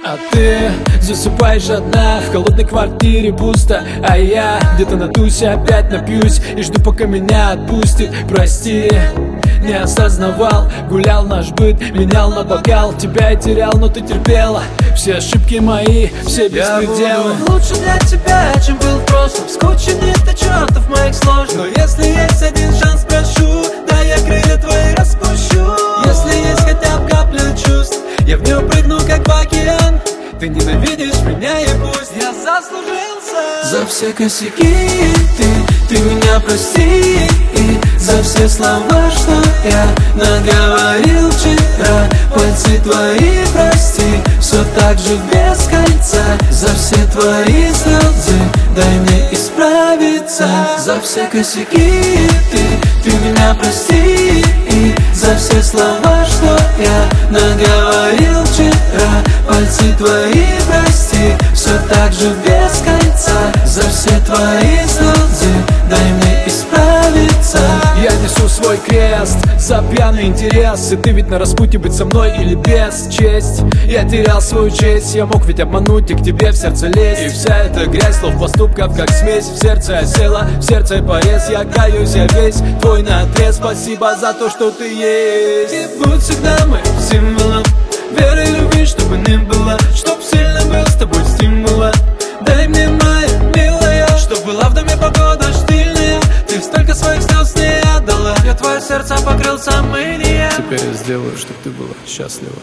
А ты засыпаешь одна, в холодной квартире пусто. А я где-то на тусе опять напьюсь и жду, пока меня отпустит. Прости, не осознавал, гулял наш быт, менял на бокал. Тебя я терял, но ты терпела. Все ошибки мои, все беспределы. Я буду лучше для тебя, чем был в прошлом. Скученных ты чертов моих сложных. Но если есть один шанс, прошу, да я крылья твои распущу. Если есть хотя бы капля чувств, я в нее прыгну, как в океан. Ты ненавидишь меня, и пусть я заслужился. За все косяки ты меня прости. И за все слова, что я наговорил вчера, пальцы твои прости, все так же без кольца. За все твои слезы дай мне исправиться. За все косяки ты меня прости. И за все слова, что я наговорил вчера, пальцы твои прости, все так же без кольца. За все твои слезы дай мне исправиться. Я несу свой крест за пьяный интерес. И ты ведь на распутье быть со мной или без честь. Я терял свою честь, я мог ведь обмануть и к тебе в сердце лезть. И вся эта грязь слов, поступков, как смесь, в сердце осела, в сердце порез. Я каюсь, я весь твой наотрез. Спасибо за то, что ты есть. И будь всегда моим символом веры и любви, чтобы не было, чтоб сильно был с тобой стимула. Дай мне, моя милая, чтоб была в доме погода штильная. Ты столько своих слез не отдала, я твое сердце покрыл сомнения. Теперь я сделаю, чтоб ты была счастлива.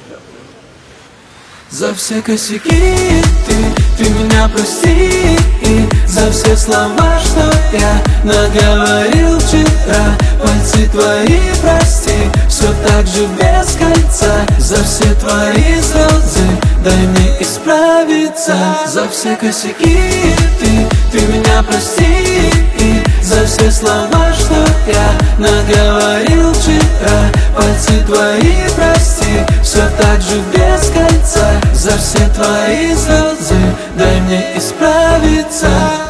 За все косяки ты меня прости. И за все слова, что я наговорил вчера, пальцы твои прости, все так же без кольца. За все твои слезы дай мне исправиться. За все косяки ты меня прости. И за все слова, что я наговорил вчера, пальцы твои прости, все так же без кольца. За все твои слезы дай мне исправиться.